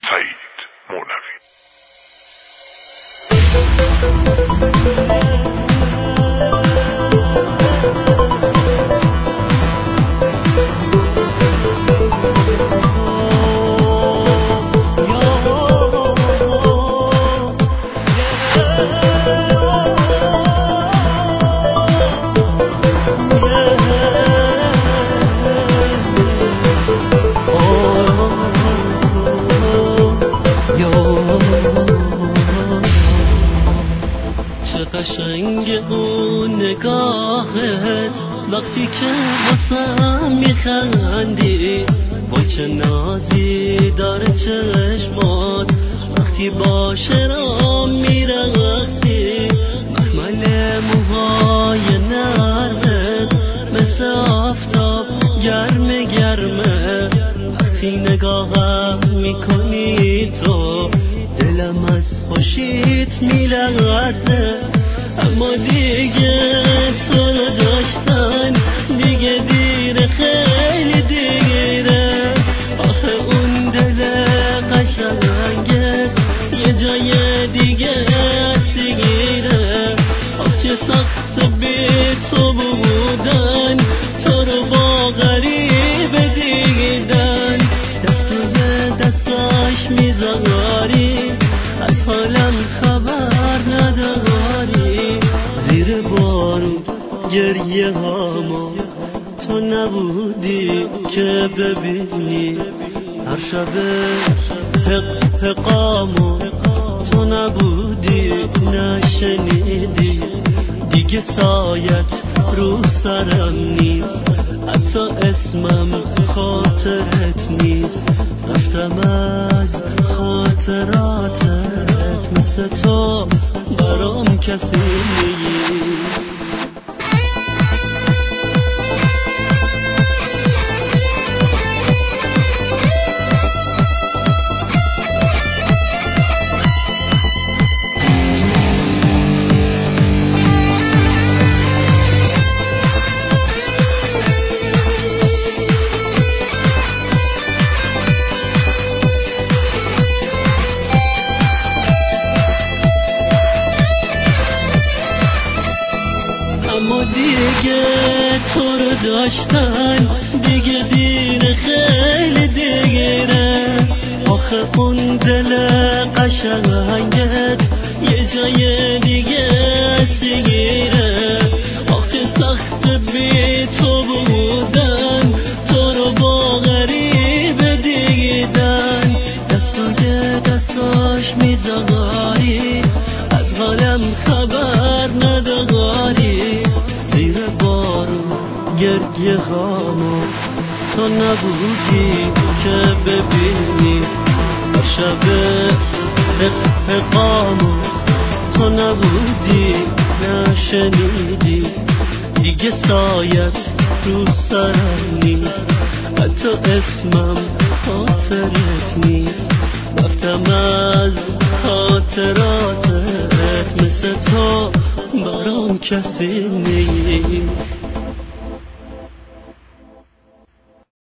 سعید مولوی. قشنگ اون نگاهت وقتی که واسم میخندی، با چه نازی داره چشمات وقتی با شرام میرقصی، مخمل موهای نرمت مثل آفتاب گرم گرمه، وقتی نگاهم میکنی تو دلم از خوشیت میلرزه، اما دیگه تو رو داشتن دیگه دیر، خیلی دیره، آخه اون دل قشنگه یه جای دیگه سیگیره، آخ چه سخت بی تو بودن، تو رو با غریب دیدن، دستوی دستاش میذاری از حالم خبر نداری، زیر بارون گریه هامو تو نبودی که ببینی، هر شب حقامو تو نبودی نشنیدی، دیگه سایت رو سرم نیست، حتی اسمم خاطرت نیست، رفتم از خاطراتت مثل تو برام کسی نیست. اما دیگه تو رو داشتن دیگه دیر، خیلی دیره، آخه اون دل قشنگت یه جای دیگه سیگیره، آخ چه سخت بی تو بودن، تو رو با غریب دیدن، دستای دستاش میذاری از حالم خبر نداری، زیر بارون گریه هامو تو نبودی که ببینی، هر شب حقامو تو نبودی نشنیدی، دیگه سایت رو سرم نیست، حتی اسمم خاطرت نیست، رفتم از خاطراتت مثل تو برام کسی نیست.